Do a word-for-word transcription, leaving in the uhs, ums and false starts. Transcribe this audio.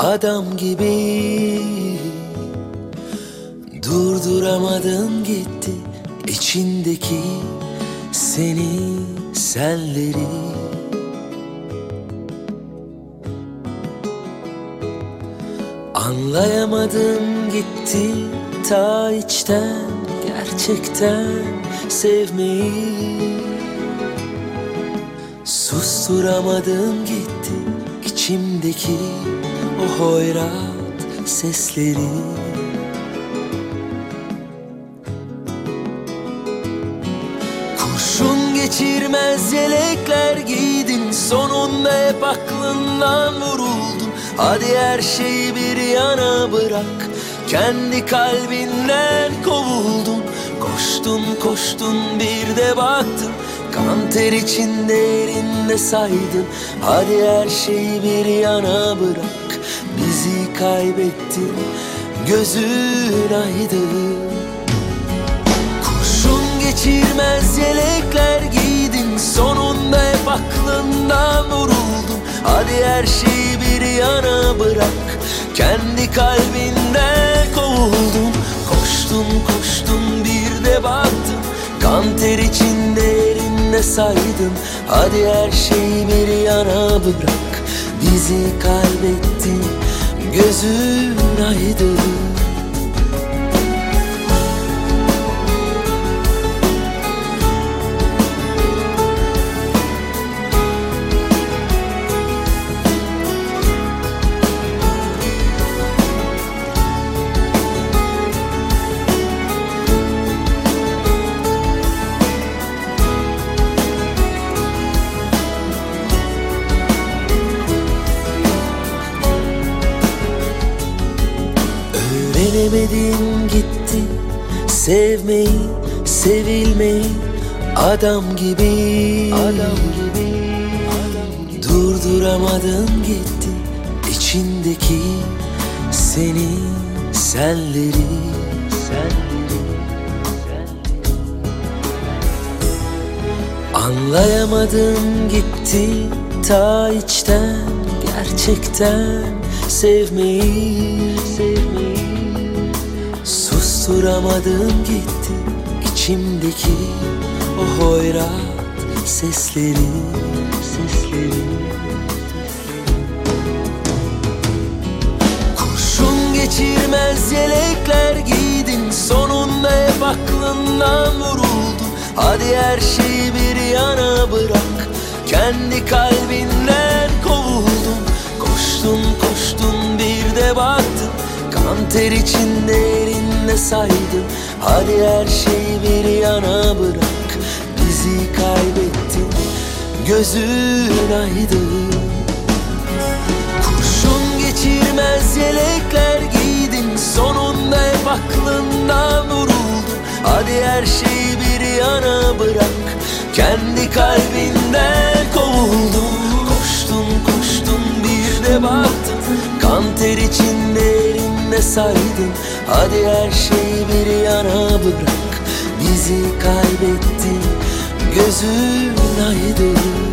adam gibi. Durduramadın gitti içindeki seni, senleri. Anlayamadım gitti ta içten, gerçekten sevmeyi. Susturamadım gitti içimdeki o hoyrat sesleri. Kurşun geçirmez yelekler giydin, sonunda hep aklından vuruldun. Hadi her şeyi bir yana bırak, kendi kalbinden kovuldun. Koştun koştun bir de baktın, kan ter içinde elinde saydın. Hadi her şeyi bir yana bırak, bizi kaybettin, gözün aydın. Kurşun geçirmez yelekler giydin, sonunda hep aklından vuruldun. Hadi her şeyi bir yana bırak, kendi kalbinden kovuldun. Koştun koştun bir de baktın, kan ter içinde elinde saydın. Hadi her şeyi bir yana bırak, bizi kaybettin, gözün aydın. Öğrenemedin gitti sevmeyi, sevilmeyi, adam gibi. Adam gibi, adam gibi. Durduramadın gitti içindeki seni, senleri, senleri, senleri. Anlayamadım gitti ta içten, gerçekten sevmeyi, sevmeyi. Susturamadım gitti içimdeki o hoyrat sesleri, sesleri. Kurşun geçirmez yelekler giydin, sonunda hep aklından vuruldun. Hadi her şeyi bir yana bırak, kendi kalbinden kovuldun. Koştun koştun bir de baktın, kan ter içinde elinde saydın. Hadi her şeyi bir yana bırak, bizi kaybettin, gözün aydın. Kurşun geçirmez yelekler giydin, sonunda hep aklından vuruldun. Hadi her şeyi bir yana bırak, kendi kalbinden kovuldun. Koştun koştun bir de baktın, kan ter içinde elinde saydın. Hadi her şeyi bir yana bırak, bizi kaybettin, gözün aydın.